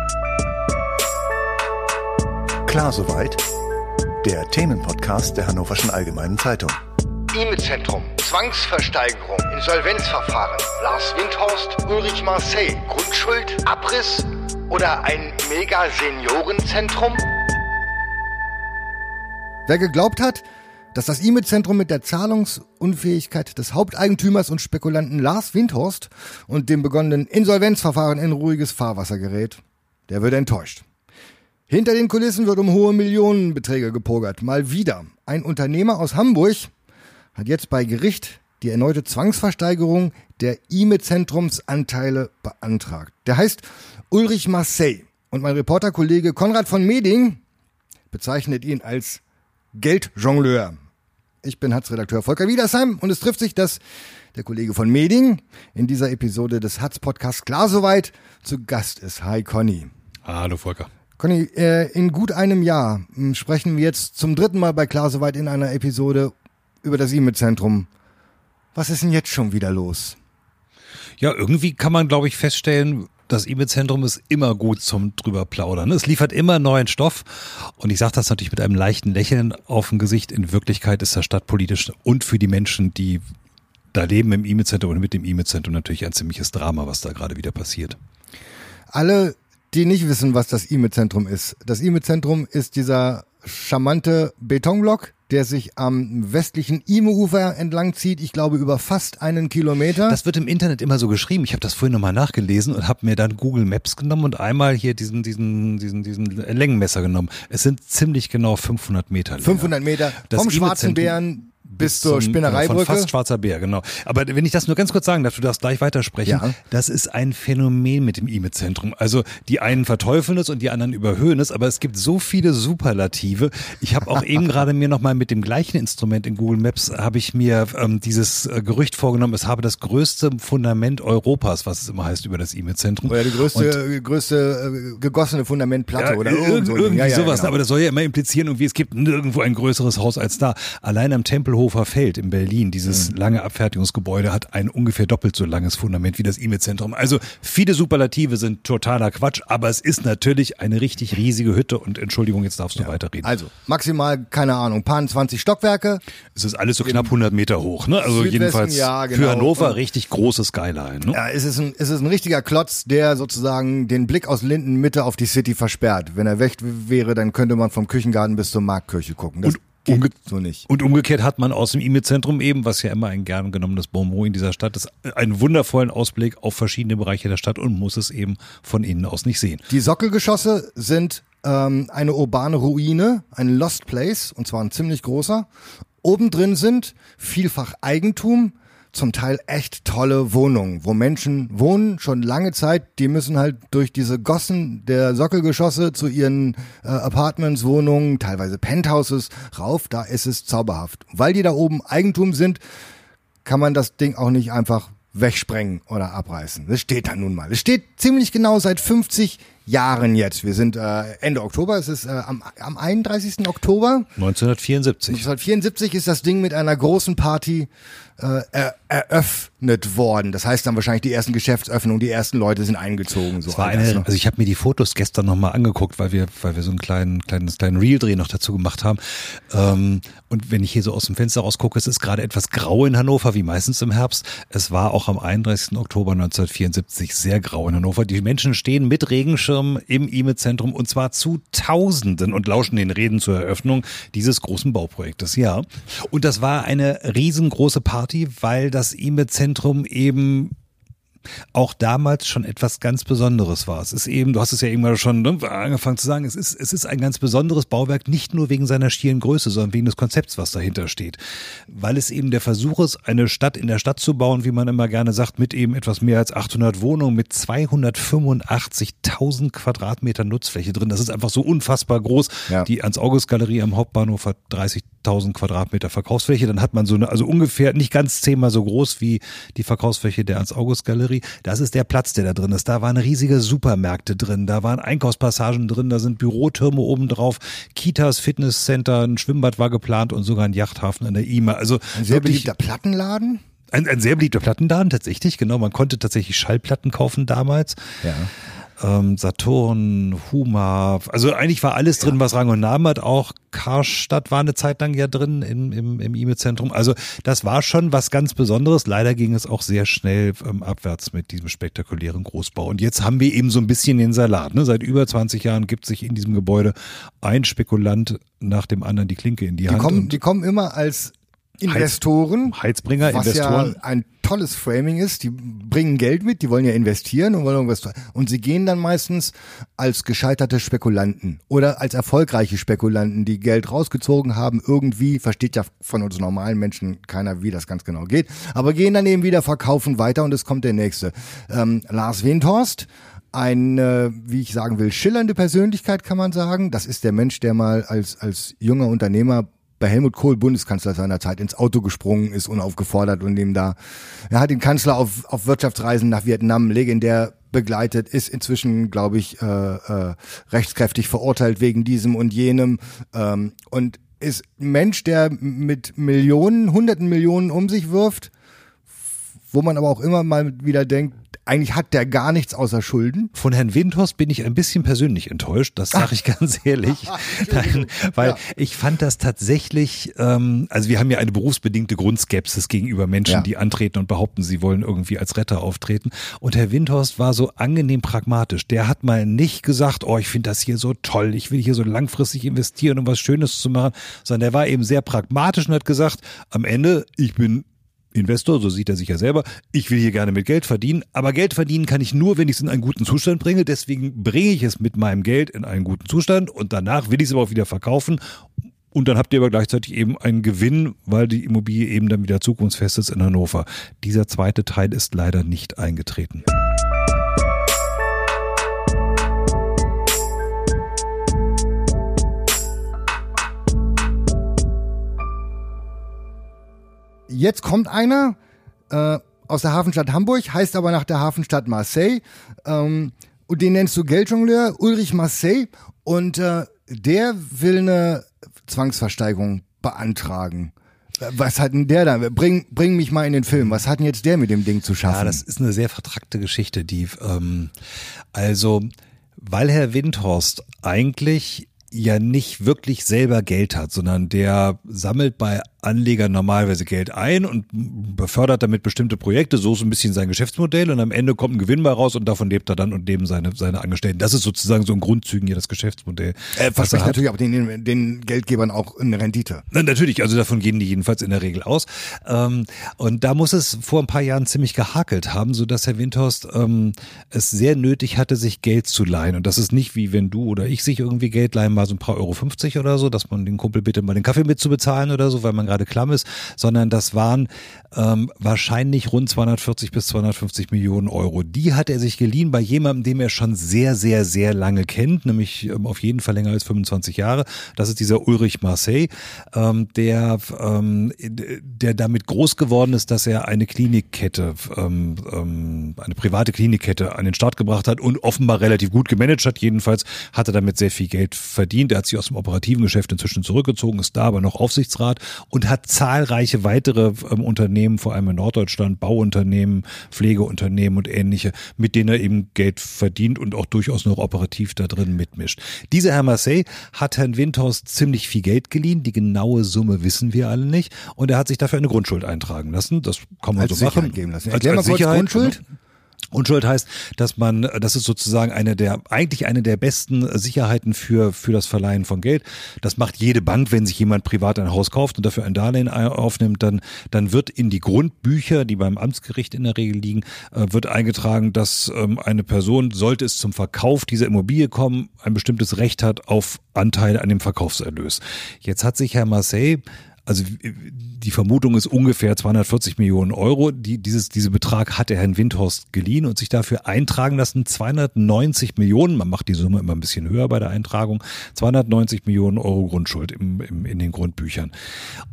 Klar soweit, der Themenpodcast der Hannoverschen Allgemeinen Zeitung. IME-Zentrum, Zwangsversteigerung, Insolvenzverfahren, Lars Windhorst, Ulrich Marseille, Grundschuld, Abriss oder ein Mega-Seniorenzentrum? Wer geglaubt hat, dass das IME-Zentrum mit der Zahlungsunfähigkeit des Haupteigentümers und Spekulanten Lars Windhorst und dem begonnenen Insolvenzverfahren in ruhiges Fahrwasser gerät, der wird enttäuscht. Hinter den Kulissen wird um hohe Millionenbeträge gepokert. Mal wieder. Ein Unternehmer aus Hamburg hat jetzt bei Gericht die erneute Zwangsversteigerung der IME-Zentrumsanteile beantragt. Der heißt Ulrich Marseille. Und mein Reporterkollege Konrad von Meding bezeichnet ihn als Geldjongleur. Ich bin Hatz-Redakteur Volker Wiedersheim und es trifft sich, dass der Kollege von Meding in dieser Episode des Hatz-Podcasts Klar soweit zu Gast ist. Hi Conny. Hallo Volker. Conny, in gut einem Jahr sprechen wir jetzt zum dritten Mal bei Klar soweit in einer Episode über das IME-Zentrum. Was ist denn jetzt schon wieder los? Ja, irgendwie kann man, glaube ich, feststellen, das IME-Zentrum ist immer gut zum drüber plaudern. Es liefert immer neuen Stoff und ich sage das natürlich mit einem leichten Lächeln auf dem Gesicht. In Wirklichkeit ist das stadtpolitisch und für die Menschen, die da leben im IME-Zentrum und mit dem IME-Zentrum natürlich ein ziemliches Drama, was da gerade wieder passiert. Alle, die nicht wissen, was das IME-Zentrum ist. Das IME-Zentrum ist dieser charmante Betonblock, der sich am westlichen IME-Ufer entlang zieht, ich glaube über fast 1 Kilometer. Das wird im Internet immer so geschrieben. Ich habe das vorhin nochmal nachgelesen und habe mir dann Google Maps genommen und einmal hier diesen Längenmesser genommen. Es sind ziemlich genau 500 Meter länger. 500 Meter vom Schwarzen Bären bis zur Spinnereibrücke. Von fast Schwarzer Bär, genau. Aber wenn ich das nur ganz kurz sagen darf, du darfst gleich weitersprechen. Ja. Das ist ein Phänomen mit dem IME-Zentrum. Also die einen verteufeln es und die anderen überhöhen es, aber es gibt so viele Superlative. Ich habe auch eben gerade mir nochmal mit dem gleichen Instrument in Google Maps habe ich mir dieses Gerücht vorgenommen, es habe das größte Fundament Europas, was es immer heißt, über das IME-Zentrum. Oder die größte gegossene Fundamentplatte ja, oder irgendwie sowas. Genau. Aber das soll ja immer implizieren, irgendwie es gibt nirgendwo ein größeres Haus als da. Allein am Tempelhofer Feld in Berlin, dieses lange Abfertigungsgebäude hat ein ungefähr doppelt so langes Fundament wie das IME-Zentrum. Also viele Superlative sind totaler Quatsch, aber es ist natürlich eine richtig riesige Hütte und Entschuldigung, jetzt darfst du weiterreden. Also maximal, keine Ahnung, paar 20 Stockwerke. Es ist alles so knapp 100 Meter hoch, ne? Also jedenfalls ja, genau. Für Hannover richtig große Skyline. Ne? Ja, es ist ein richtiger Klotz, der sozusagen den Blick aus Lindenmitte auf die City versperrt. Wenn er weg wäre, dann könnte man vom Küchengarten bis zur Marktkirche gucken. Das so nicht. Und umgekehrt hat man aus dem IME-Zentrum eben, was ja immer ein gern genommenes Bonbon in dieser Stadt ist, einen wundervollen Ausblick auf verschiedene Bereiche der Stadt und muss es eben von innen aus nicht sehen. Die Sockelgeschosse sind eine urbane Ruine, ein Lost Place, und zwar ein ziemlich großer. Obendrin sind vielfach Eigentum, zum Teil echt tolle Wohnungen, wo Menschen wohnen, schon lange Zeit, die müssen halt durch diese Gossen der Sockelgeschosse zu ihren Apartments, Wohnungen, teilweise Penthouses rauf, da ist es zauberhaft. Weil die da oben Eigentum sind, kann man das Ding auch nicht einfach wegsprengen oder abreißen. Das steht da nun mal. Es steht ziemlich genau seit 50 Jahren jetzt. Wir sind Ende Oktober, es ist am 31. Oktober. 1974. 1974 ist das Ding mit einer großen Party eröffnet worden. Das heißt dann wahrscheinlich die ersten Geschäftsöffnungen, die ersten Leute sind eingezogen. So also ich habe mir die Fotos gestern nochmal angeguckt, weil wir so einen kleinen Reel-Dreh noch dazu gemacht haben. Und wenn ich hier so aus dem Fenster rausgucke, es ist gerade etwas grau in Hannover, wie meistens im Herbst. Es war auch am 31. Oktober 1974 sehr grau in Hannover. Die Menschen stehen mit Regenschirmen im IME-Zentrum und zwar zu Tausenden und lauschen den Reden zur Eröffnung dieses großen Bauprojektes. Ja. Und das war eine riesengroße Party, weil das IME-Zentrum eben auch damals schon etwas ganz Besonderes war. Es ist eben, du hast es ja irgendwann schon angefangen zu sagen, es ist ein ganz besonderes Bauwerk, nicht nur wegen seiner schieren Größe, sondern wegen des Konzepts, was dahinter steht. Weil es eben der Versuch ist, eine Stadt in der Stadt zu bauen, wie man immer gerne sagt, mit eben etwas mehr als 800 Wohnungen, mit 285.000 Quadratmetern Nutzfläche drin. Das ist einfach so unfassbar groß. Ja. Die Ernst-August-Galerie am Hauptbahnhof hat 30.000 Quadratmeter Verkaufsfläche. Dann hat man so eine, also ungefähr nicht ganz 10-mal so groß wie die Verkaufsfläche der Ernst-August-Galerie. Das ist der Platz, der da drin ist. Da waren riesige Supermärkte drin, da waren Einkaufspassagen drin, da sind Bürotürme oben drauf, Kitas, Fitnesscenter, ein Schwimmbad war geplant und sogar ein Yachthafen an der IMA. Also ein sehr beliebter Plattenladen? Ein sehr beliebter Plattenladen, tatsächlich, genau. Man konnte tatsächlich Schallplatten kaufen damals. Ja. Saturn, Huma, also eigentlich war alles drin, was Rang und Namen hat, auch Karstadt war eine Zeit lang ja drin im E-Mail-Zentrum. Also das war schon was ganz Besonderes. Leider ging es auch sehr schnell abwärts mit diesem spektakulären Großbau. Und jetzt haben wir eben so ein bisschen den Salat. Ne? Seit über 20 Jahren gibt sich in diesem Gebäude ein Spekulant nach dem anderen die Klinke in die Hand. Die kommen immer als Investoren, Heizbringer, was Investoren. Ja ein tolles Framing ist. Die bringen Geld mit, die wollen ja investieren und wollen irgendwas tun. Und sie gehen dann meistens als gescheiterte Spekulanten oder als erfolgreiche Spekulanten, die Geld rausgezogen haben. Irgendwie versteht ja von uns normalen Menschen keiner, wie das ganz genau geht. Aber gehen dann eben wieder, verkaufen weiter und es kommt der nächste. Lars Windhorst. Eine, wie ich sagen will, schillernde Persönlichkeit, kann man sagen. Das ist der Mensch, der mal als junger Unternehmer bei Helmut Kohl, Bundeskanzler seiner Zeit, ins Auto gesprungen ist, unaufgefordert und er hat den Kanzler auf Wirtschaftsreisen nach Vietnam legendär begleitet, ist inzwischen, glaube ich, rechtskräftig verurteilt wegen diesem und jenem, und ist ein Mensch, der mit Millionen, hunderten Millionen um sich wirft, wo man aber auch immer mal wieder denkt, eigentlich hat der gar nichts außer Schulden. Von Herrn Windhorst bin ich ein bisschen persönlich enttäuscht, das sage ich ganz ehrlich. Nein, weil ich fand das tatsächlich, also wir haben ja eine berufsbedingte Grundskepsis gegenüber Menschen, die antreten und behaupten, sie wollen irgendwie als Retter auftreten. Und Herr Windhorst war so angenehm pragmatisch. Der hat mal nicht gesagt, oh, ich finde das hier so toll, ich will hier so langfristig investieren, um was Schönes zu machen, sondern der war eben sehr pragmatisch und hat gesagt, am Ende, ich bin Investor, so sieht er sich ja selber, ich will hier gerne mit Geld verdienen, aber Geld verdienen kann ich nur, wenn ich es in einen guten Zustand bringe, deswegen bringe ich es mit meinem Geld in einen guten Zustand und danach will ich es aber auch wieder verkaufen und dann habt ihr aber gleichzeitig eben einen Gewinn, weil die Immobilie eben dann wieder zukunftsfest ist in Hannover. Dieser zweite Teil ist leider nicht eingetreten. Jetzt kommt einer aus der Hafenstadt Hamburg, heißt aber nach der Hafenstadt Marseille, und den nennst du Geldjongleur, Ulrich Marseille, und der will eine Zwangsversteigerung beantragen. Was hat denn der da? Bring mich mal in den Film. Was hat denn jetzt der mit dem Ding zu schaffen? Ja, das ist eine sehr vertrackte Geschichte, die also, weil Herr Windhorst eigentlich ja nicht wirklich selber Geld hat, sondern der sammelt bei Anlegern normalerweise Geld ein und befördert damit bestimmte Projekte, so ist ein bisschen sein Geschäftsmodell und am Ende kommt ein Gewinn bei raus und davon lebt er dann und leben seine Angestellten. Das ist sozusagen so in Grundzügen hier das Geschäftsmodell. Verspricht natürlich auch den Geldgebern auch eine Rendite. Na, natürlich, also davon gehen die jedenfalls in der Regel aus. Und da muss es vor ein paar Jahren ziemlich gehakelt haben, sodass Herr Windhorst es sehr nötig hatte, sich Geld zu leihen. Und das ist nicht wie wenn du oder ich sich irgendwie Geld leihen, mal so ein paar €50 oder so, dass man den Kumpel bitte mal den Kaffee mitzubezahlen oder so, weil man gerade klamm ist, sondern das waren wahrscheinlich rund 240 bis 250 Millionen Euro. Die hat er sich geliehen bei jemandem, den er schon sehr, sehr, sehr lange kennt, nämlich auf jeden Fall länger als 25 Jahre. Das ist dieser Ulrich Marseille, der damit groß geworden ist, dass er eine Klinikkette, eine private Klinikkette an den Start gebracht hat und offenbar relativ gut gemanagt hat. Jedenfalls hat er damit sehr viel Geld verdient. Er hat sich aus dem operativen Geschäft inzwischen zurückgezogen, ist da aber noch Aufsichtsrat und hat zahlreiche weitere Unternehmen, vor allem in Norddeutschland, Bauunternehmen, Pflegeunternehmen und ähnliche, mit denen er eben Geld verdient und auch durchaus noch operativ da drin mitmischt. Dieser Herr Marseille hat Herrn Windhorst ziemlich viel Geld geliehen, die genaue Summe wissen wir alle nicht und er hat sich dafür eine Grundschuld eintragen lassen. Das kann man als so machen. Geben lassen. Erklär mal kurz Grundschuld. Genau. Unschuld heißt, das ist sozusagen eine der besten Sicherheiten für das Verleihen von Geld. Das macht jede Bank, wenn sich jemand privat ein Haus kauft und dafür ein Darlehen aufnimmt, dann wird in die Grundbücher, die beim Amtsgericht in der Regel liegen, wird eingetragen, dass eine Person, sollte es zum Verkauf dieser Immobilie kommen, ein bestimmtes Recht hat auf Anteile an dem Verkaufserlös. Jetzt hat sich Herr Marseille, also die Vermutung ist ungefähr 240 Millionen Euro. Diese Betrag hat der Herrn Windhorst geliehen und sich dafür eintragen lassen. 290 Millionen, man macht die Summe immer ein bisschen höher bei der Eintragung, 290 Millionen Euro Grundschuld in den Grundbüchern. Und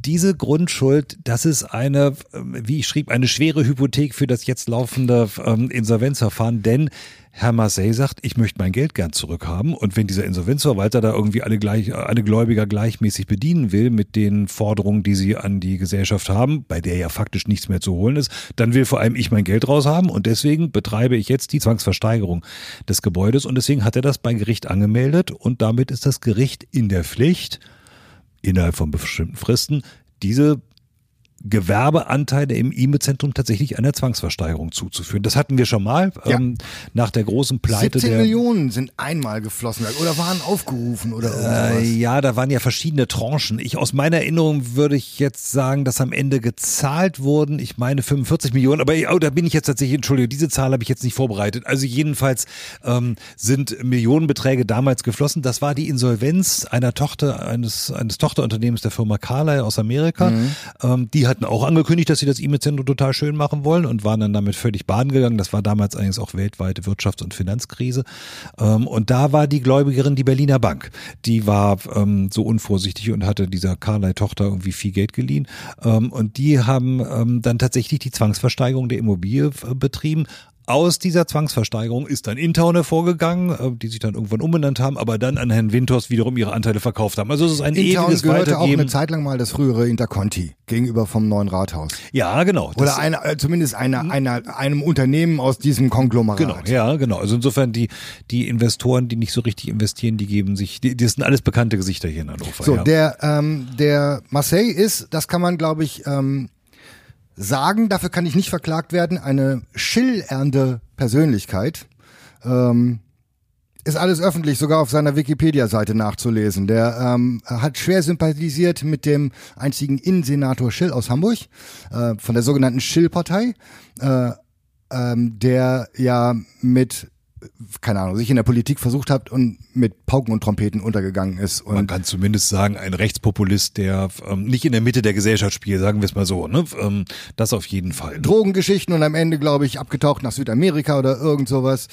diese Grundschuld, das ist eine, wie ich schrieb, eine schwere Hypothek für das jetzt laufende Insolvenzverfahren, denn Herr Marseille sagt, ich möchte mein Geld gern zurückhaben, und wenn dieser Insolvenzverwalter da irgendwie alle Gläubiger gleichmäßig bedienen will mit den Forderungen, die sie an die Gesellschaft haben, bei der ja faktisch nichts mehr zu holen ist, dann will vor allem ich mein Geld raushaben, und deswegen betreibe ich jetzt die Zwangsversteigerung des Gebäudes, und deswegen hat er das bei Gericht angemeldet, und damit ist das Gericht in der Pflicht, innerhalb von bestimmten Fristen, diese Gewerbeanteile im IME-Zentrum tatsächlich einer Zwangsversteigerung zuzuführen. Das hatten wir schon mal nach der großen Pleite. 17 Millionen sind einmal geflossen oder waren aufgerufen oder irgendwas. Ja, da waren ja verschiedene Tranchen. Aus meiner Erinnerung würde ich jetzt sagen, dass am Ende gezahlt wurden, ich meine 45 Millionen, aber da bin ich jetzt tatsächlich, Entschuldigung, diese Zahl habe ich jetzt nicht vorbereitet. Also jedenfalls sind Millionenbeträge damals geflossen. Das war die Insolvenz einer Tochter, eines Tochterunternehmens der Firma Carlyle aus Amerika. Die hatten auch angekündigt, dass sie das IME-Zentrum total schön machen wollen und waren dann damit völlig baden gegangen. Das war damals eigentlich auch weltweite Wirtschafts- und Finanzkrise. Und da war die Gläubigerin die Berliner Bank. Die war so unvorsichtig und hatte dieser Carlyle-Tochter irgendwie viel Geld geliehen. Und die haben dann tatsächlich die Zwangsversteigerung der Immobilie betrieben. Aus dieser Zwangsversteigerung ist dann Intown hervorgegangen, die sich dann irgendwann umbenannt haben, aber dann an Herrn Windhorst wiederum ihre Anteile verkauft haben. Also es ist ein ewiges gehörte Weitergeben. Auch eine Zeit lang mal das frühere Interconti gegenüber vom neuen Rathaus. Ja, genau. Oder zumindest einem Unternehmen aus diesem Konglomerat. Genau, ja, genau. Also insofern die Investoren, die nicht so richtig investieren, die geben sich, das sind alles bekannte Gesichter hier in Hannover. So, ja. der Marseille ist, das kann man glaube ich sagen, dafür kann ich nicht verklagt werden, eine schillernde Persönlichkeit. Ist alles öffentlich, sogar auf seiner Wikipedia-Seite nachzulesen. Der hat schwer sympathisiert mit dem einzigen Innensenator Schill aus Hamburg, von der sogenannten Schill-Partei, der ja mit, keine Ahnung, sich in der Politik versucht hat und mit Pauken und Trompeten untergegangen ist. Und man kann zumindest sagen, ein Rechtspopulist, der nicht in der Mitte der Gesellschaft spielt, sagen wir es mal so, ne? Das auf jeden Fall. Ne? Drogengeschichten und am Ende, glaube ich, abgetaucht nach Südamerika oder irgend sowas.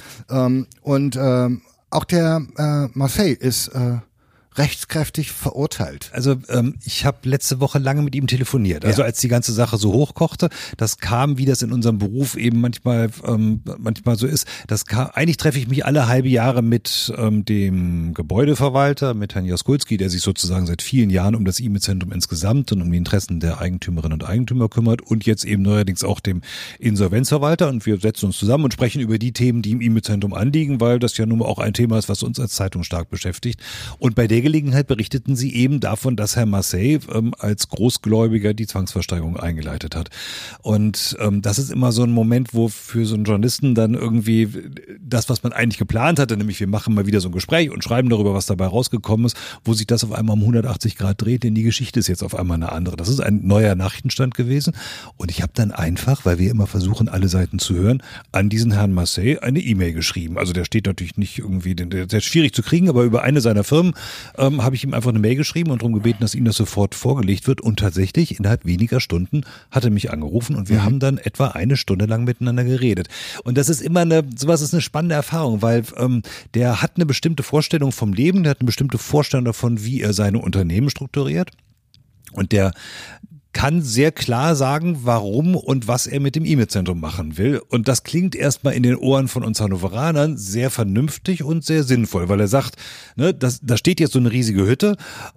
Auch der Marseille ist rechtskräftig verurteilt. Also ich habe letzte Woche lange mit ihm telefoniert. Also als die ganze Sache so hochkochte, das kam, wie das in unserem Beruf eben manchmal so ist. Eigentlich treffe ich mich alle halbe Jahre mit dem Gebäudeverwalter, mit Herrn Jaskulski, der sich sozusagen seit vielen Jahren um das IME-Zentrum insgesamt und um die Interessen der Eigentümerinnen und Eigentümer kümmert, und jetzt eben neuerdings auch dem Insolvenzverwalter. Und wir setzen uns zusammen und sprechen über die Themen, die im IME-Zentrum anliegen, weil das ja nun mal auch ein Thema ist, was uns als Zeitung stark beschäftigt. Und bei der Gelegenheit berichteten sie eben davon, dass Herr Marseille als Großgläubiger die Zwangsversteigerung eingeleitet hat. Und das ist immer so ein Moment, wo für so einen Journalisten dann irgendwie das, was man eigentlich geplant hatte, nämlich wir machen mal wieder so ein Gespräch und schreiben darüber, was dabei rausgekommen ist, wo sich das auf einmal um 180 Grad dreht, denn die Geschichte ist jetzt auf einmal eine andere. Das ist ein neuer Nachrichtenstand gewesen, und ich habe dann einfach, weil wir immer versuchen, alle Seiten zu hören, an diesen Herrn Marseille eine E-Mail geschrieben. Also der steht natürlich nicht irgendwie, der ist schwierig zu kriegen, aber über eine seiner Firmen habe ich ihm einfach eine Mail geschrieben und darum gebeten, dass ihm das sofort vorgelegt wird, und tatsächlich innerhalb weniger Stunden hat er mich angerufen und wir haben dann etwa eine Stunde lang miteinander geredet. Und das ist immer sowas ist eine spannende Erfahrung, weil der hat eine bestimmte Vorstellung vom Leben, der hat eine bestimmte Vorstellung davon, wie er seine Unternehmen strukturiert, und der kann sehr klar sagen, warum und was er mit dem IME-Zentrum machen will. Und das klingt erstmal in den Ohren von uns Hannoveranern sehr vernünftig und sehr sinnvoll, weil er sagt, ne, da steht jetzt so eine riesige Hütte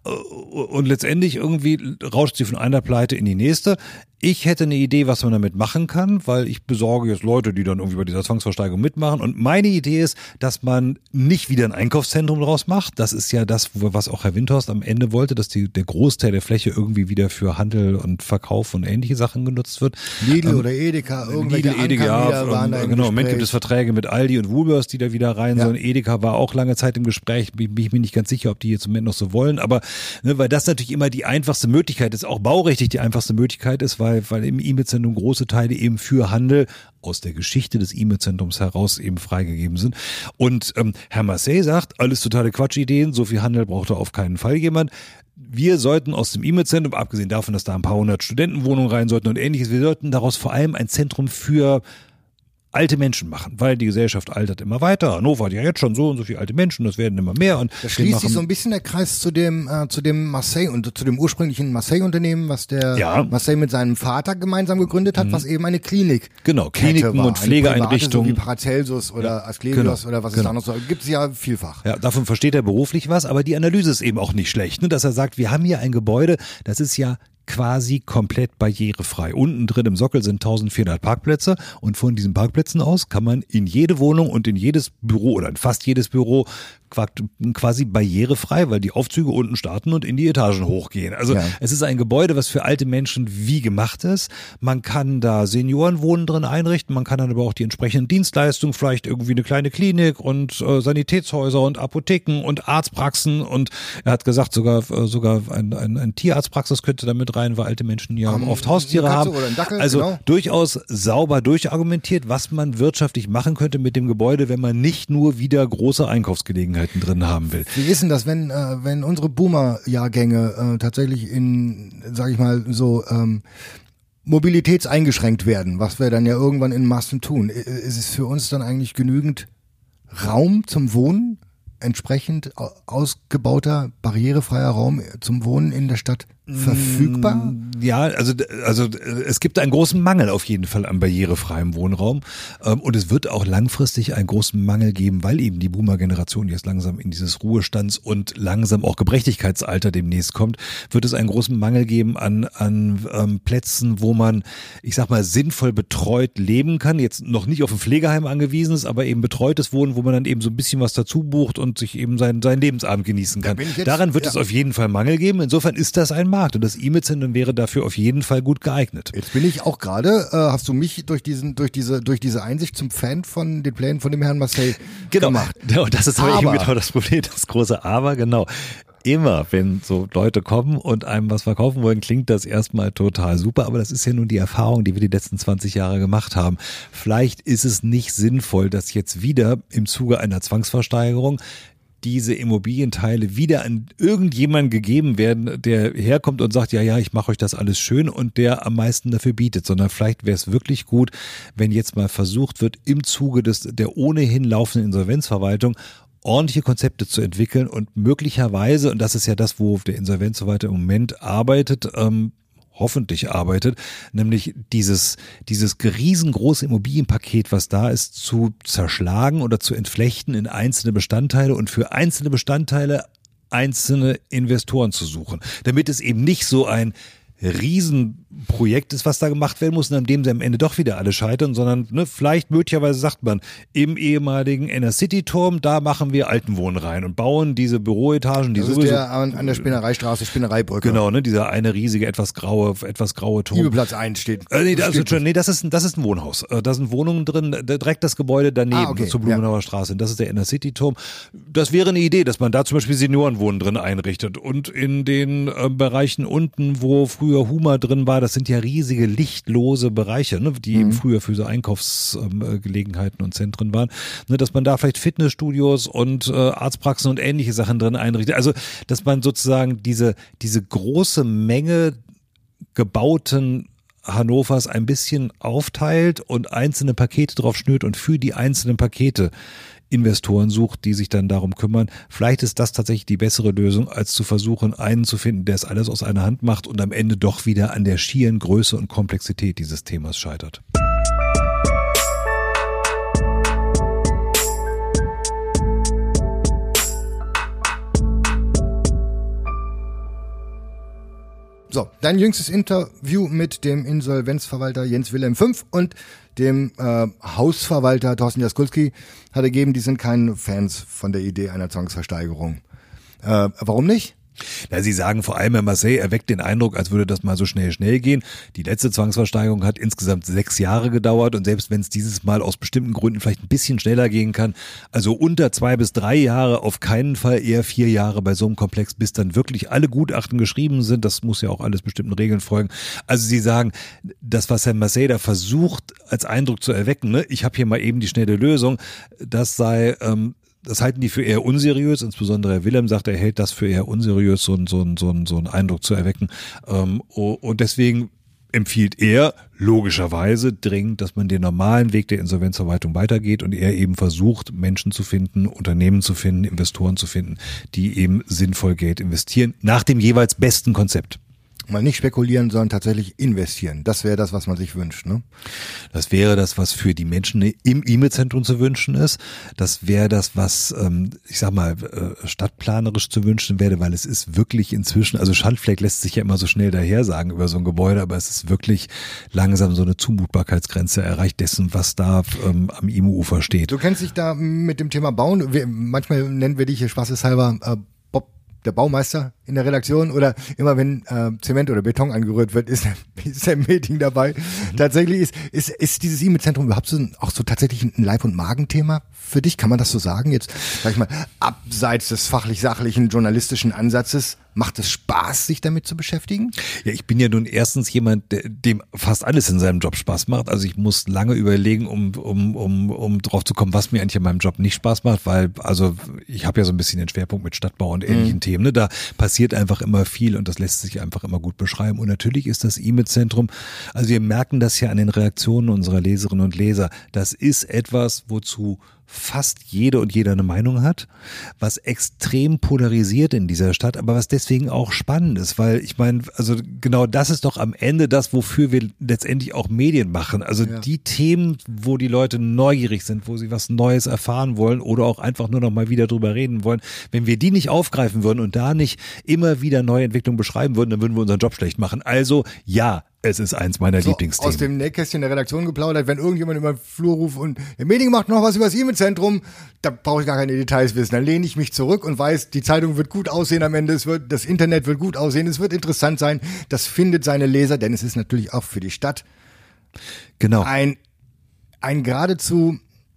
und letztendlich irgendwie rauscht sie von einer Pleite in die nächste. Ich hätte eine Idee, was man damit machen kann, weil ich besorge jetzt Leute, die dann irgendwie bei dieser Zwangsversteigerung mitmachen. Und meine Idee ist, dass man nicht wieder ein Einkaufszentrum draus macht. Das ist ja das, was auch Herr Windhorst am Ende wollte, dass der Großteil der Fläche irgendwie wieder für Handel und Verkauf und ähnliche Sachen genutzt wird. Lidl oder Edeka, irgendwelche Edeka, waren da genau. Im Moment gibt es Verträge mit Aldi und Woolworths, die da wieder rein sollen. Edeka war auch lange Zeit im Gespräch. Bin ich mir nicht ganz sicher, ob die jetzt im Moment noch so wollen. Aber weil das natürlich immer die einfachste Möglichkeit ist, auch baurechtlich die einfachste Möglichkeit ist, weil im IME-Zentrum große Teile eben für Handel aus der Geschichte des IME-Zentrums heraus eben freigegeben sind. Und Herr Marseille sagt, alles totale Quatschideen, so viel Handel braucht da auf keinen Fall jemand. Wir sollten aus dem IME-Zentrum, abgesehen davon, dass da ein paar hundert Studentenwohnungen rein sollten und ähnliches, wir sollten daraus vor allem ein Zentrum für alte Menschen machen, weil die Gesellschaft altert immer weiter. Hannover hat ja jetzt schon so und so viele alte Menschen, das werden immer mehr. Und da schließt sich so ein bisschen der Kreis zu dem Marseille und zu dem ursprünglichen Marseille-Unternehmen, was der Marseille mit seinem Vater gemeinsam gegründet hat, was eben eine Klinik. Genau, Kliniken und Pflegeeinrichtungen. So wie Paracelsus oder Asklepios oder was es da noch so gibt es ja vielfach. Ja, davon versteht er beruflich was, aber die Analyse ist eben auch nicht schlecht, ne? Dass er sagt, wir haben hier ein Gebäude, das ist ja quasi komplett barrierefrei. Unten drin im Sockel sind 1400 Parkplätze und von diesen Parkplätzen aus kann man in jede Wohnung und in jedes Büro oder in fast jedes Büro quasi barrierefrei, weil die Aufzüge unten starten und in die Etagen hochgehen. Also es ist ein Gebäude, was für alte Menschen wie gemacht ist. Man kann da Seniorenwohnen drin einrichten, man kann dann aber auch die entsprechenden Dienstleistungen, vielleicht irgendwie eine kleine Klinik und Sanitätshäuser und Apotheken und Arztpraxen und er hat gesagt, sogar ein Tierarztpraxis könnte da mit rein, weil alte Menschen ja oft Haustiere haben. Oder einen Dackel, also durchaus sauber durchargumentiert, was man wirtschaftlich machen könnte mit dem Gebäude, wenn man nicht nur wieder große Einkaufsgelegenheiten drin haben will. Wie ist denn das, wenn unsere Boomer-Jahrgänge tatsächlich in, sag ich mal, so mobilitätseingeschränkt werden, was wir dann ja irgendwann in Massen tun? Ist es für uns dann eigentlich genügend Raum zum Wohnen, entsprechend ausgebauter, barrierefreier Raum zum Wohnen in der Stadt verfügbar? Ja, also es gibt einen großen Mangel auf jeden Fall an barrierefreiem Wohnraum und es wird auch langfristig einen großen Mangel geben, weil eben die Boomer-Generation jetzt langsam in dieses Ruhestands- und langsam auch Gebrechlichkeitsalter demnächst kommt, wird es einen großen Mangel geben an Plätzen, wo man, ich sag mal, sinnvoll betreut leben kann, jetzt noch nicht auf ein Pflegeheim angewiesen ist, aber eben betreutes Wohnen, wo man dann eben so ein bisschen was dazu bucht und sich eben seinen Lebensabend genießen kann. Daran wird es auf jeden Fall Mangel geben. Insofern ist das ein Markt und das E-Mail-Zentrum wäre dafür auf jeden Fall gut geeignet. Jetzt bin ich auch gerade, hast du mich durch diese Einsicht zum Fan von den Plänen von dem Herrn Marseille gemacht. Genau, das ist aber eben genau das Problem, das große Aber, genau. Immer, wenn so Leute kommen und einem was verkaufen wollen, klingt das erstmal total super, aber das ist ja nun die Erfahrung, die wir die letzten 20 Jahre gemacht haben. Vielleicht ist es nicht sinnvoll, dass jetzt wieder im Zuge einer Zwangsversteigerung diese Immobilienteile wieder an irgendjemanden gegeben werden, der herkommt und sagt, ja, ich mache euch das alles schön und der am meisten dafür bietet, sondern vielleicht wäre es wirklich gut, wenn jetzt mal versucht wird, im Zuge der ohnehin laufenden Insolvenzverwaltung ordentliche Konzepte zu entwickeln und möglicherweise, und das ist ja das, wo der Insolvenzverwalter im Moment arbeitet, hoffentlich arbeitet, nämlich dieses riesengroße Immobilienpaket, was da ist, zu zerschlagen oder zu entflechten in einzelne Bestandteile und für einzelne Bestandteile einzelne Investoren zu suchen, damit es eben nicht so ein Riesenprojekt ist, was da gemacht werden muss und an dem sie am Ende doch wieder alle scheitern, sondern vielleicht möglicherweise sagt man, im ehemaligen Inner-City-Turm, da machen wir Altenwohnen rein und bauen diese Büroetagen, die das sowieso... ist der an der Spinnereistraße, Spinnereibrücke. Genau, dieser eine riesige, etwas graue Turm. Liebeplatz 1 steht. Das ist ein Wohnhaus. Da sind Wohnungen drin, direkt das Gebäude daneben zur Blumenauer Straße. Das ist der Inner-City-Turm. Das wäre eine Idee, dass man da zum Beispiel Seniorenwohnen drin einrichtet und in den Bereichen unten, wo früher Huma drin war, das sind ja riesige lichtlose Bereiche, die eben früher für so Einkaufsgelegenheiten und Zentren waren, dass man da vielleicht Fitnessstudios und Arztpraxen und ähnliche Sachen drin einrichtet. Also, dass man sozusagen diese große Menge gebauten Hannovers ein bisschen aufteilt und einzelne Pakete drauf schnürt und für die einzelnen Pakete Investoren sucht, die sich dann darum kümmern. Vielleicht ist das tatsächlich die bessere Lösung, als zu versuchen, einen zu finden, der es alles aus einer Hand macht und am Ende doch wieder an der schieren Größe und Komplexität dieses Themas scheitert. So, dein jüngstes Interview mit dem Insolvenzverwalter Jens Wilhelm V und dem Hausverwalter Thorsten Jaskulski hat ergeben, die sind keine Fans von der Idee einer Zwangsversteigerung. Warum nicht? Na, sie sagen vor allem, Herr Marseille erweckt den Eindruck, als würde das mal so schnell gehen. Die letzte Zwangsversteigerung hat insgesamt 6 Jahre gedauert und selbst wenn es dieses Mal aus bestimmten Gründen vielleicht ein bisschen schneller gehen kann, also unter 2 bis 3 Jahre, auf keinen Fall eher 4 Jahre bei so einem Komplex, bis dann wirklich alle Gutachten geschrieben sind. Das muss ja auch alles bestimmten Regeln folgen. Also sie sagen, das, was Herr Marseille da versucht, als Eindruck zu erwecken, ich habe hier mal eben die schnelle Lösung, das sei... Das halten die für eher unseriös, insbesondere Herr Wilhelm sagt, er hält das für eher unseriös, so einen Eindruck zu erwecken. Und deswegen empfiehlt er logischerweise dringend, dass man den normalen Weg der Insolvenzverwaltung weitergeht und er eben versucht, Menschen zu finden, Unternehmen zu finden, Investoren zu finden, die eben sinnvoll Geld investieren, nach dem jeweils besten Konzept. Mal nicht spekulieren, sondern tatsächlich investieren. Das wäre das, was man sich wünscht, ne? Das wäre das, was für die Menschen im E-Mail-Zentrum zu wünschen ist. Das wäre das, was, ich sag mal, stadtplanerisch zu wünschen wäre, weil es ist wirklich inzwischen, also Schandfleck lässt sich ja immer so schnell daher sagen über so ein Gebäude, aber es ist wirklich langsam so eine Zumutbarkeitsgrenze erreicht dessen, was da am IMO-Ufer steht. Du kennst dich da mit dem Thema Bauen, manchmal nennen wir dich hier spaßeshalber der Baumeister in der Redaktion oder immer wenn Zement oder Beton angerührt wird, ist der Meeting dabei. Tatsächlich ist dieses E-Mail-Zentrum überhaupt auch so tatsächlich ein Leib- und Magenthema für dich? Kann man das so sagen? Jetzt, sag ich mal, abseits des fachlich-sachlichen, journalistischen Ansatzes, macht es Spaß, sich damit zu beschäftigen? Ja, ich bin ja nun erstens jemand, dem fast alles in seinem Job Spaß macht. Also ich muss lange überlegen, um drauf zu kommen, was mir eigentlich in meinem Job nicht Spaß macht, weil also ich habe ja so ein bisschen den Schwerpunkt mit Stadtbau und ähnlichen Themen. Ne? Da passiert einfach immer viel und das lässt sich einfach immer gut beschreiben. Und natürlich ist das E-Mail-Zentrum, also wir merken das ja an den Reaktionen unserer Leserinnen und Leser, das ist etwas, wozu fast jede und jeder eine Meinung hat, was extrem polarisiert in dieser Stadt, aber was deswegen auch spannend ist, weil ich meine, also genau das ist doch am Ende das, wofür wir letztendlich auch Medien machen. Also die Themen, wo die Leute neugierig sind, wo sie was Neues erfahren wollen oder auch einfach nur noch mal wieder drüber reden wollen. Wenn wir die nicht aufgreifen würden und da nicht immer wieder neue Entwicklungen beschreiben würden, dann würden wir unseren Job schlecht machen. Also ja, es ist eins meiner Lieblingsthemen. Aus dem Nähkästchen der Redaktion geplaudert, wenn irgendjemand über den Flur ruft und der Medien macht noch was über das E-Mail-Zentrum, da brauche ich gar keine Details wissen. Dann lehne ich mich zurück und weiß, die Zeitung wird gut aussehen am Ende, das Internet wird gut aussehen, es wird interessant sein, das findet seine Leser, denn es ist natürlich auch für die Stadt genau ein geradezu,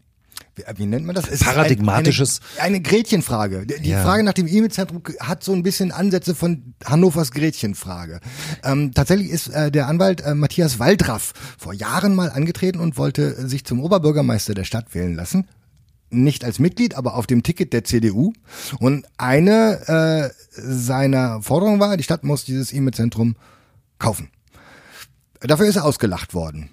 wie nennt man das? Es paradigmatisches. Eine Gretchenfrage. Die Frage nach dem E-Mail-Zentrum hat so ein bisschen Ansätze von Hannovers Gretchenfrage. Tatsächlich ist der Anwalt Matthias Waldraff vor Jahren mal angetreten und wollte sich zum Oberbürgermeister der Stadt wählen lassen. Nicht als Mitglied, aber auf dem Ticket der CDU. Und eine seiner Forderungen war, die Stadt muss dieses E-Mail-Zentrum kaufen. Dafür ist er ausgelacht worden.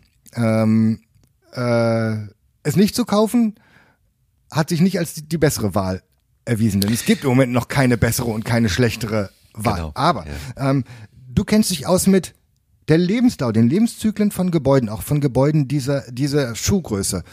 Es nicht zu kaufen, hat sich nicht als die bessere Wahl erwiesen, denn es gibt im Moment noch keine bessere und keine schlechtere Wahl. Genau. Aber du kennst dich aus mit der Lebensdauer, den Lebenszyklen von Gebäuden, auch von Gebäuden dieser Schuhgröße.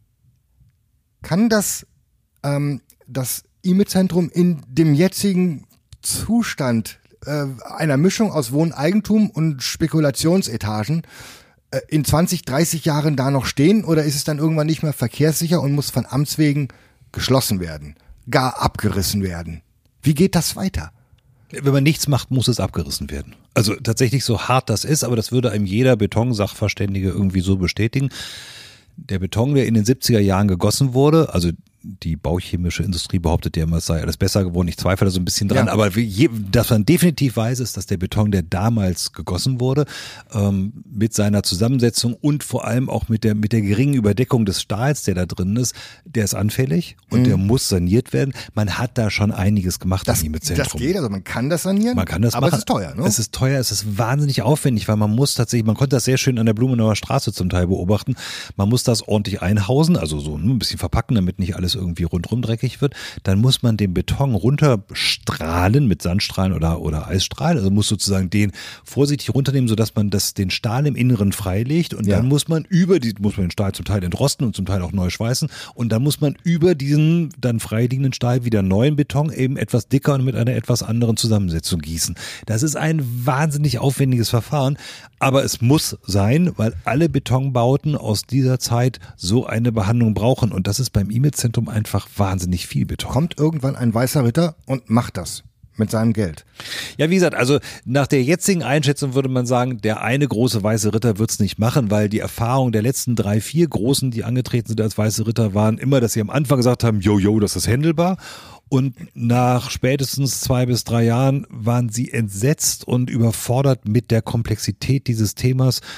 Kann das E-Mail-Zentrum in dem jetzigen Zustand einer Mischung aus Wohneigentum und Spekulationsetagen in 20, 30 Jahren da noch stehen oder ist es dann irgendwann nicht mehr verkehrssicher und muss von Amts wegen geschlossen werden, gar abgerissen werden? Wie geht das weiter? Wenn man nichts macht, muss es abgerissen werden. Also tatsächlich so hart das ist, aber das würde einem jeder Betonsachverständige irgendwie so bestätigen. Der Beton, der in den 70er Jahren gegossen wurde, also die bauchemische Industrie behauptet ja immer, es sei alles besser geworden. Ich zweifle da so ein bisschen dran, aber dass man definitiv weiß, ist, dass der Beton, der damals gegossen wurde, mit seiner Zusammensetzung und vor allem auch mit der geringen Überdeckung des Stahls, der da drin ist, der ist anfällig und der muss saniert werden. Man hat da schon einiges gemacht im E-Mail-Zentrum. Das geht, also man kann das sanieren, man kann das machen. Es ist teuer, ne? Es ist teuer, es ist wahnsinnig aufwendig, weil man konnte das sehr schön an der Blumenauer Straße zum Teil beobachten. Man muss das ordentlich einhausen, also so ein bisschen verpacken, damit nicht alles irgendwie rundrum dreckig wird, dann muss man den Beton runterstrahlen mit Sandstrahlen oder Eisstrahlen, also muss sozusagen den vorsichtig runternehmen, sodass man den Stahl im Inneren freilegt und dann muss man den Stahl zum Teil entrosten und zum Teil auch neu schweißen und dann muss man über diesen dann freiliegenden Stahl wieder neuen Beton eben etwas dicker und mit einer etwas anderen Zusammensetzung gießen. Das ist ein wahnsinnig aufwendiges Verfahren, aber es muss sein, weil alle Betonbauten aus dieser Zeit so eine Behandlung brauchen und das ist beim E-Mail-Zentrum einfach wahnsinnig viel Beton. Kommt irgendwann ein weißer Ritter und macht das mit seinem Geld. Ja, wie gesagt, also nach der jetzigen Einschätzung würde man sagen, der eine große weiße Ritter wird's nicht machen, weil die Erfahrung der letzten 3, 4 Großen, die angetreten sind als weiße Ritter, waren immer, dass sie am Anfang gesagt haben, jojo, das ist händelbar. Und nach spätestens 2 bis 3 Jahren waren sie entsetzt und überfordert mit der Komplexität dieses Themas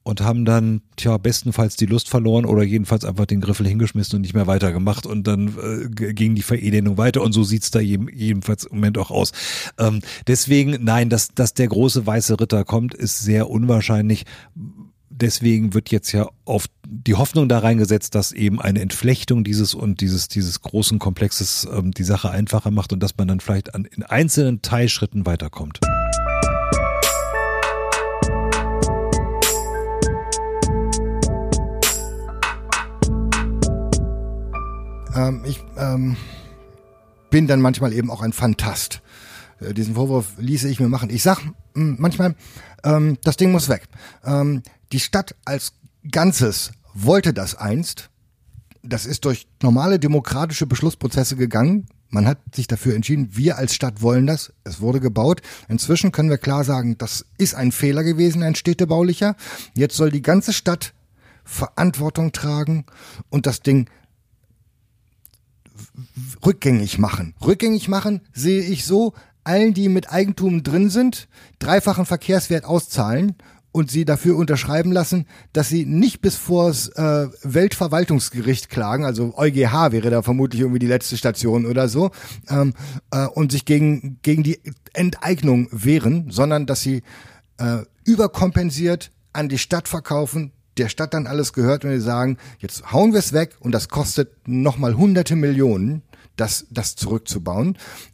und haben dann, bestenfalls die Lust verloren oder jedenfalls einfach den Griffel hingeschmissen und nicht mehr weitergemacht und dann ging die Verelendung weiter und so sieht's da jedenfalls im Moment auch aus. Deswegen, nein, dass der große weiße Ritter kommt, ist sehr unwahrscheinlich. Deswegen wird jetzt ja auf die Hoffnung da reingesetzt, dass eben eine Entflechtung dieses großen Komplexes die Sache einfacher macht und dass man dann vielleicht in einzelnen Teilschritten weiterkommt. Ich bin dann manchmal eben auch ein Phantast. Diesen Vorwurf ließe ich mir machen. Ich sag manchmal, das Ding muss weg. Die Stadt als Ganzes wollte das einst. Das ist durch normale demokratische Beschlussprozesse gegangen. Man hat sich dafür entschieden, wir als Stadt wollen das. Es wurde gebaut. Inzwischen können wir klar sagen, das ist ein Fehler gewesen, ein städtebaulicher. Jetzt soll die ganze Stadt Verantwortung tragen und das Ding rückgängig machen. Rückgängig machen sehe ich so, allen, die mit Eigentum drin sind, dreifachen Verkehrswert auszahlen und sie dafür unterschreiben lassen, dass sie nicht bis vors Weltverwaltungsgericht klagen, also EuGH wäre da vermutlich irgendwie die letzte Station oder so, und sich gegen die Enteignung wehren, sondern dass sie überkompensiert an die Stadt verkaufen, der Stadt dann alles gehört und die sagen, jetzt hauen wir es weg und das kostet nochmal hunderte Millionen, das zurückzubauen.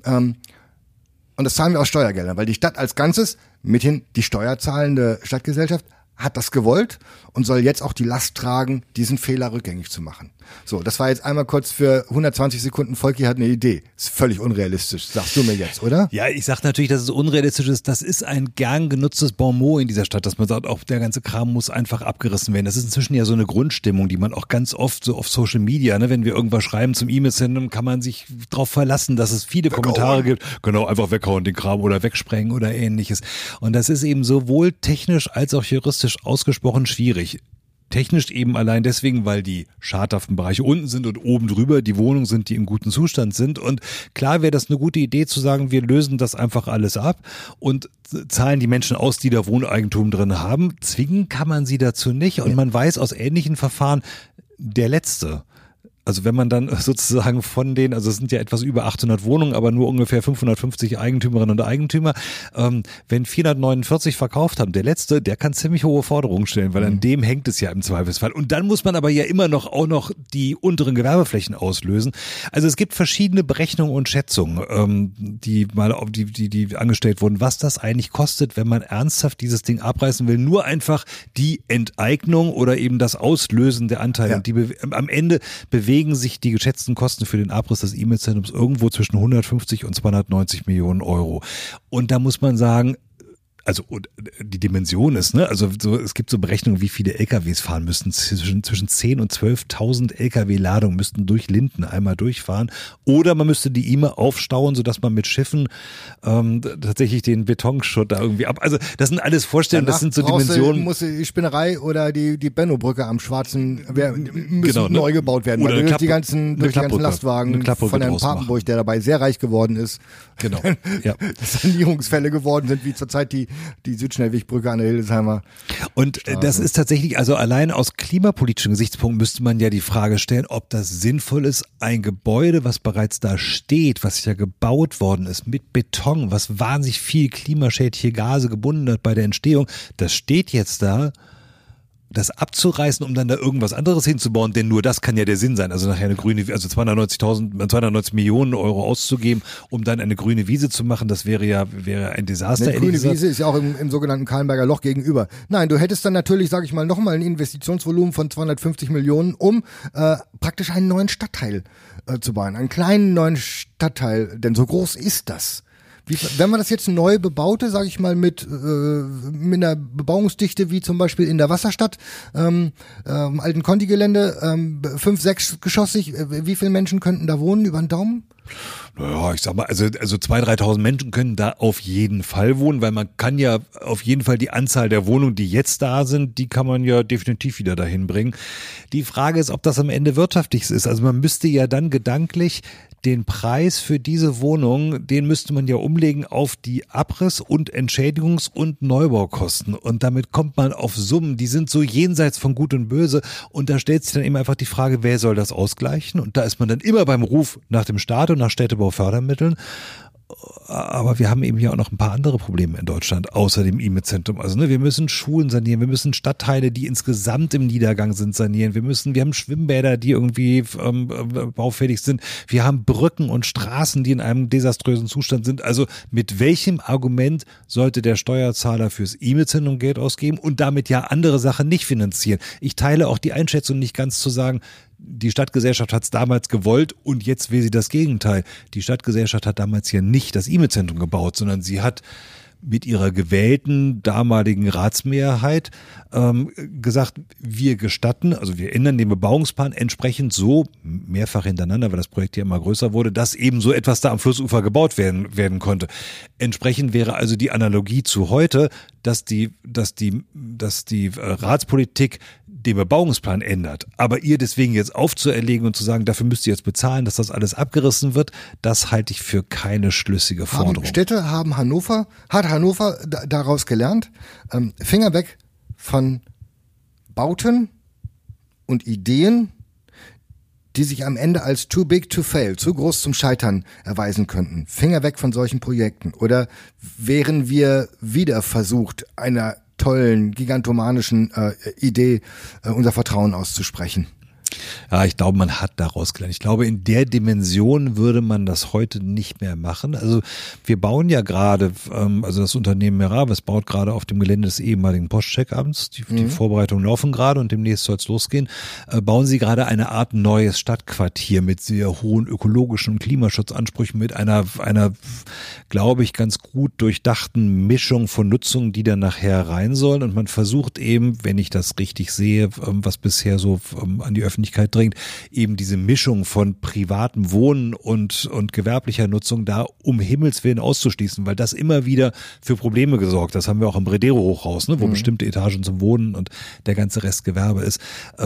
Und das zahlen wir aus Steuergeldern, weil die Stadt als Ganzes, mithin die steuerzahlende Stadtgesellschaft, hat das gewollt und soll jetzt auch die Last tragen, diesen Fehler rückgängig zu machen. So, das war jetzt einmal kurz für 120 Sekunden. Volki hat eine Idee. Ist völlig unrealistisch, sagst du mir jetzt, oder? Ja, ich sag natürlich, dass es unrealistisch ist. Das ist ein gern genutztes Bonmot in dieser Stadt, dass man sagt, auch der ganze Kram muss einfach abgerissen werden. Das ist inzwischen ja so eine Grundstimmung, die man auch ganz oft so auf Social Media, ne, wenn wir irgendwas schreiben zum E-Mail-Senden, kann man sich darauf verlassen, dass es viele Kommentare gibt. Genau, einfach weghauen den Kram oder wegsprengen oder ähnliches. Und das ist eben sowohl technisch als auch juristisch ausgesprochen schwierig. Technisch eben allein deswegen, weil die schadhaften Bereiche unten sind und oben drüber die Wohnungen sind, die im guten Zustand sind. Und klar wäre das eine gute Idee zu sagen, wir lösen das einfach alles ab und zahlen die Menschen aus, die da Wohneigentum drin haben. Zwingen kann man sie dazu nicht. Und man weiß aus ähnlichen Verfahren, der Letzte. Also wenn man dann sozusagen von den, also es sind ja etwas über 800 Wohnungen, aber nur ungefähr 550 Eigentümerinnen und Eigentümer, wenn 449 verkauft haben, der Letzte, der kann ziemlich hohe Forderungen stellen, weil an dem hängt es ja im Zweifelsfall. Und dann muss man aber ja immer noch auch noch die unteren Gewerbeflächen auslösen. Also es gibt verschiedene Berechnungen und Schätzungen, die angestellt wurden, was das eigentlich kostet, wenn man ernsthaft dieses Ding abreißen will. Nur einfach die Enteignung oder eben das Auslösen der Anteile. Ja. Und am Ende bewegen sich die geschätzten Kosten für den Abriss des E-Mail-Zentrums irgendwo zwischen 150 und 290 Millionen Euro. Und da muss man sagen, also die Dimension ist, ne, also so, es gibt so Berechnungen, wie viele LKWs fahren müssten. Zwischen 10.000 und 12.000 LKW-Ladungen müssten durch Linden einmal durchfahren. Oder man müsste die IME aufstauen, sodass man mit Schiffen tatsächlich den Betonschutt da irgendwie ab. Also das sind alles Vorstellungen, das sind so Dimensionen. Muss die Spinnerei oder die Benno-Brücke am Schwarzen müssen neu gebaut werden. Oder durch die ganzen Lastwagen von Herrn Papenburg, der dabei sehr reich geworden ist. Genau. Ja. Sanierungsfälle geworden sind, wie zurzeit die Südschnellwegbrücke an der Hildesheimer Und Straße. Das ist tatsächlich, also allein aus klimapolitischen Gesichtspunkten müsste man ja die Frage stellen, ob das sinnvoll ist, ein Gebäude, was bereits da steht, was ja gebaut worden ist, mit Beton, was wahnsinnig viel klimaschädliche Gase gebunden hat bei der Entstehung, das steht jetzt da, das abzureißen, um dann da irgendwas anderes hinzubauen, denn nur das kann ja der Sinn sein. Also nachher eine grüne, also 290 Millionen Euro auszugeben, um dann eine grüne Wiese zu machen, das wäre ein Desaster. Eine grüne Wiese ist ja auch im sogenannten Kahlenberger Loch gegenüber. Nein, du hättest dann natürlich, sage ich mal, nochmal ein Investitionsvolumen von 250 Millionen, um praktisch einen neuen Stadtteil zu bauen. Einen kleinen neuen Stadtteil, denn so groß ist das. Wenn man das jetzt neu bebaute, sage ich mal, mit einer Bebauungsdichte wie zum Beispiel in der Wasserstadt, alten Conti-Gelände, 5-, 6-geschossig, wie viele Menschen könnten da wohnen, über den Daumen? Naja, ich sag mal, also 2.000, 3.000 Menschen können da auf jeden Fall wohnen, weil man kann ja auf jeden Fall die Anzahl der Wohnungen, die jetzt da sind, die kann man ja definitiv wieder dahin bringen. Die Frage ist, ob das am Ende wirtschaftlich ist. Also man müsste ja dann gedanklich den Preis für diese Wohnung, den müsste man ja umlegen auf die Abriss- und Entschädigungs- und Neubaukosten. Und damit kommt man auf Summen, die sind so jenseits von Gut und Böse. Und da stellt sich dann eben einfach die Frage, wer soll das ausgleichen? Und da ist man dann immer beim Ruf nach dem Staat und nach Städtebaufördermitteln. Aber wir haben eben hier auch noch ein paar andere Probleme in Deutschland, außer dem E-Mail-Zentrum. Also wir müssen Schulen sanieren, wir müssen Stadtteile, die insgesamt im Niedergang sind, sanieren. Wir haben Schwimmbäder, die irgendwie baufällig sind. Wir haben Brücken und Straßen, die in einem desaströsen Zustand sind. Also mit welchem Argument sollte der Steuerzahler fürs E-Mail-Zentrum Geld ausgeben und damit ja andere Sachen nicht finanzieren? Ich teile auch die Einschätzung nicht ganz zu sagen, die Stadtgesellschaft hat es damals gewollt und jetzt will sie das Gegenteil. Die Stadtgesellschaft hat damals ja nicht das E-Mail-Zentrum gebaut, sondern sie hat mit ihrer gewählten damaligen Ratsmehrheit gesagt, wir gestatten, also wir ändern den Bebauungsplan entsprechend so, mehrfach hintereinander, weil das Projekt ja immer größer wurde, dass eben so etwas da am Flussufer gebaut werden konnte. Entsprechend wäre also die Analogie zu heute, dass die Ratspolitik den Bebauungsplan ändert. Aber ihr deswegen jetzt aufzuerlegen und zu sagen, dafür müsst ihr jetzt bezahlen, dass das alles abgerissen wird, das halte ich für keine schlüssige Forderung. Hat Hannover daraus gelernt, Finger weg von Bauten und Ideen, die sich am Ende als too big to fail, zu groß zum Scheitern erweisen könnten. Finger weg von solchen Projekten. Oder wären wir wieder versucht, einer tollen, gigantomanischen Idee unser Vertrauen auszusprechen? Ja, ich glaube, man hat daraus gelernt. Ich glaube, in der Dimension würde man das heute nicht mehr machen. Also wir bauen ja gerade, also das Unternehmen Meravis baut gerade auf dem Gelände des ehemaligen Postcheckabends. Die Vorbereitungen laufen gerade und demnächst soll es losgehen. Bauen sie gerade eine Art neues Stadtquartier mit sehr hohen ökologischen und Klimaschutzansprüchen, mit einer, glaube ich, ganz gut durchdachten Mischung von Nutzungen, die dann nachher rein sollen. Und man versucht eben, wenn ich das richtig sehe, was bisher so an die Öffentlichkeit dringt, eben diese Mischung von privatem Wohnen und gewerblicher Nutzung da um Himmels Willen auszuschließen, weil das immer wieder für Probleme gesorgt. Das haben wir auch im Bredero Hochhaus, ne, wo bestimmte Etagen zum Wohnen und der ganze Rest Gewerbe ist.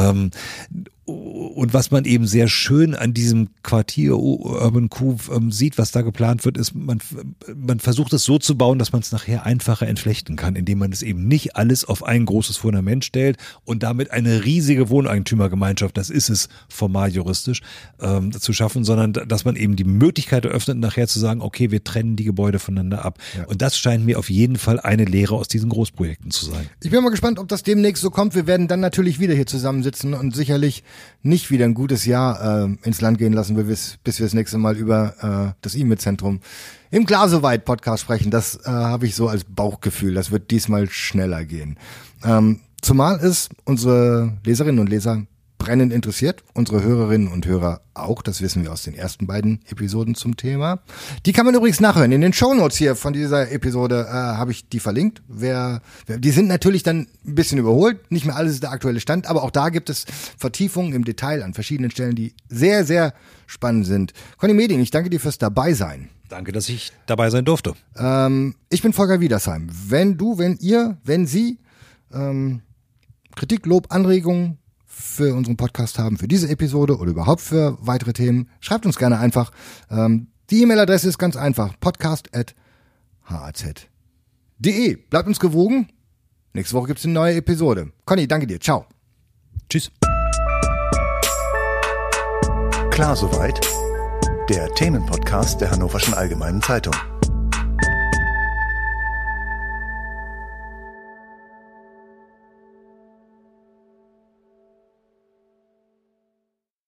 Und was man eben sehr schön an diesem Quartier Urban Q sieht, was da geplant wird, ist, man versucht es so zu bauen, dass man es nachher einfacher entflechten kann, indem man es eben nicht alles auf ein großes Fundament stellt und damit eine riesige Wohneigentümergemeinschaft, das ist es formal juristisch, zu schaffen, sondern dass man eben die Möglichkeit eröffnet, nachher zu sagen, okay, wir trennen die Gebäude voneinander ab. Ja. Und das scheint mir auf jeden Fall eine Lehre aus diesen Großprojekten zu sein. Ich bin mal gespannt, ob das demnächst so kommt. Wir werden dann natürlich wieder hier zusammensitzen und sicherlich nicht wieder ein gutes Jahr ins Land gehen lassen, bis wir das nächste Mal über das E-Mail-Zentrum im Klar-Soweit-Podcast sprechen. Das habe ich so als Bauchgefühl. Das wird diesmal schneller gehen. Zumal es unsere Leserinnen und Leser brennend interessiert, unsere Hörerinnen und Hörer auch, das wissen wir aus den ersten beiden Episoden zum Thema. Die kann man übrigens nachhören. In den Shownotes hier von dieser Episode habe ich die verlinkt. Die sind natürlich dann ein bisschen überholt, nicht mehr alles ist der aktuelle Stand, aber auch da gibt es Vertiefungen im Detail an verschiedenen Stellen, die sehr, sehr spannend sind. Conny Meding, ich danke dir fürs Dabeisein. Danke, dass ich dabei sein durfte. Ich bin Volker Wiedersheim. Wenn Sie Kritik, Lob, Anregungen für unseren Podcast haben, für diese Episode oder überhaupt für weitere Themen, schreibt uns gerne einfach. Die E-Mail-Adresse ist ganz einfach, podcast@haz.de. Bleibt uns gewogen. Nächste Woche gibt es eine neue Episode. Conny, danke dir. Ciao. Tschüss. Klar soweit. Der Themenpodcast der Hannoverschen Allgemeinen Zeitung.